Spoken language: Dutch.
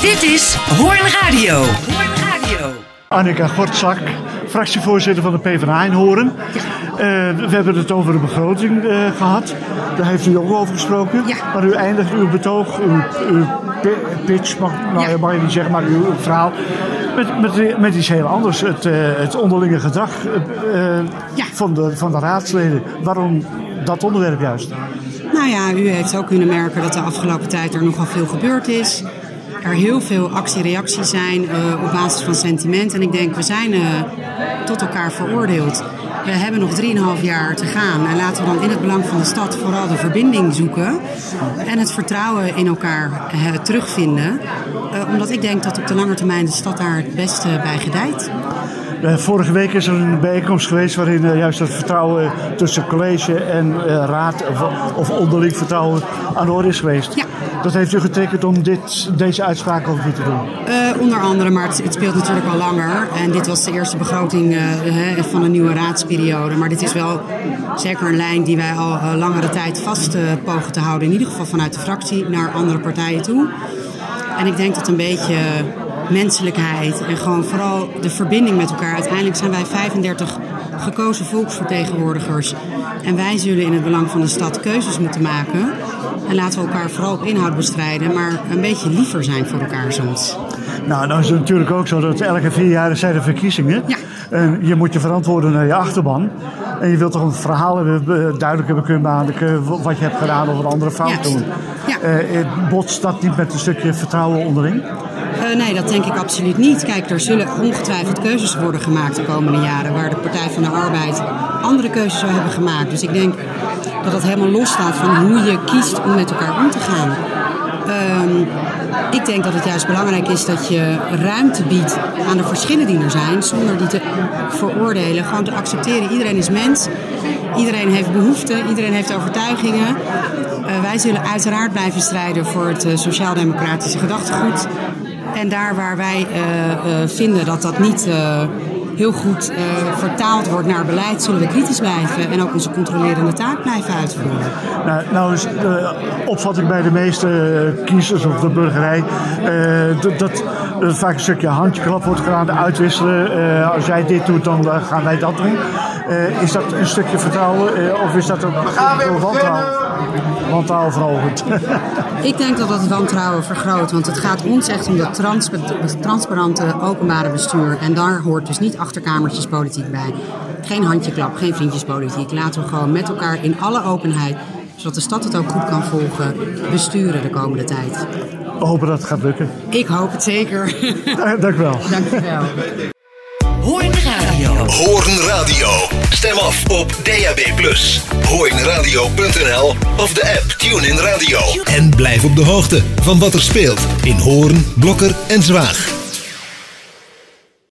Dit is Hoorn Radio. Annika Gortzak, fractievoorzitter van de PvdA in Hoorn. We hebben het over de begroting gehad. Daar heeft u ook over gesproken. Ja. Maar u eindigt uw betoog, uw pitch, mag je niet zeggen, maar uw verhaal, met iets heel anders. Het onderlinge gedrag van de raadsleden. Waarom dat onderwerp juist? Nou ja, u heeft ook kunnen merken dat de afgelopen tijd er nogal veel gebeurd is. Er heel veel actie-reacties zijn op basis van sentiment. En ik denk, we zijn tot elkaar veroordeeld. We hebben nog 3,5 jaar te gaan. En laten we dan in het belang van de stad vooral de verbinding zoeken. En het vertrouwen in elkaar terugvinden. Omdat ik denk dat op de lange termijn de stad daar het beste bij gedijt. Vorige week is er een bijeenkomst geweest waarin juist het vertrouwen tussen college en raad of onderling vertrouwen aan de orde is geweest. Ja. Dat heeft u getekend om deze uitspraak ook niet te doen? Onder andere, maar het speelt natuurlijk al langer. En dit was de eerste begroting van een nieuwe raadsperiode. Maar dit is wel zeker een lijn die wij al langere tijd vast pogen te houden. In ieder geval vanuit de fractie naar andere partijen toe. En ik denk dat een beetje menselijkheid en gewoon vooral de verbinding met elkaar. Uiteindelijk zijn wij 35 gekozen volksvertegenwoordigers. En wij zullen in het belang van de stad keuzes moeten maken. En laten we elkaar vooral op inhoud bestrijden, maar een beetje liever zijn voor elkaar soms. Nou, dan is het natuurlijk ook zo dat elke 4 jaar zijn er verkiezingen. Ja. En je moet je verantwoorden naar je achterban. En je wilt toch een verhaal duidelijk hebben kunnen maken wat je hebt gedaan of een andere fout doen. Ja. Botst dat niet met een stukje vertrouwen onderling? Nee, dat denk ik absoluut niet. Kijk, er zullen ongetwijfeld keuzes worden gemaakt de komende jaren waar de Partij van de Arbeid andere keuzes zou hebben gemaakt. Dus ik denk dat het helemaal los staat van hoe je kiest om met elkaar om te gaan. Ik denk dat het juist belangrijk is dat je ruimte biedt aan de verschillen die er zijn, zonder die te veroordelen. Gewoon te accepteren. Iedereen is mens. Iedereen heeft behoeften. Iedereen heeft overtuigingen. Wij zullen uiteraard blijven strijden voor het sociaal-democratische gedachtegoed. En daar waar wij vinden dat dat niet heel goed vertaald wordt naar beleid, zullen we kritisch blijven en ook onze controlerende taak blijven uitvoeren. Nou is de opvatting bij de meeste kiezers of de burgerij dat vaak een stukje handjeklap wordt gedaan, de uitwisselen. Als jij dit doet, dan gaan wij dat doen. Is dat een stukje vertrouwen of is dat ook wantrouwen verhogend? Ik denk dat dat wantrouwen vergroot, want het gaat ons echt om dat transparante openbare bestuur. En daar hoort dus niet achterkamertjespolitiek bij. Geen handjeklap, geen vriendjespolitiek. Laten we gewoon met elkaar in alle openheid, zodat de stad het ook goed kan volgen, besturen de komende tijd. We hopen dat het gaat lukken. Ik hoop het zeker. Dank u wel. Dank u wel. Hoorn Radio. Hoorn Radio. Stem af op DAB+. Hoornradio.nl of de app TuneIn Radio. En blijf op de hoogte van wat er speelt in Hoorn, Blokker en Zwaag.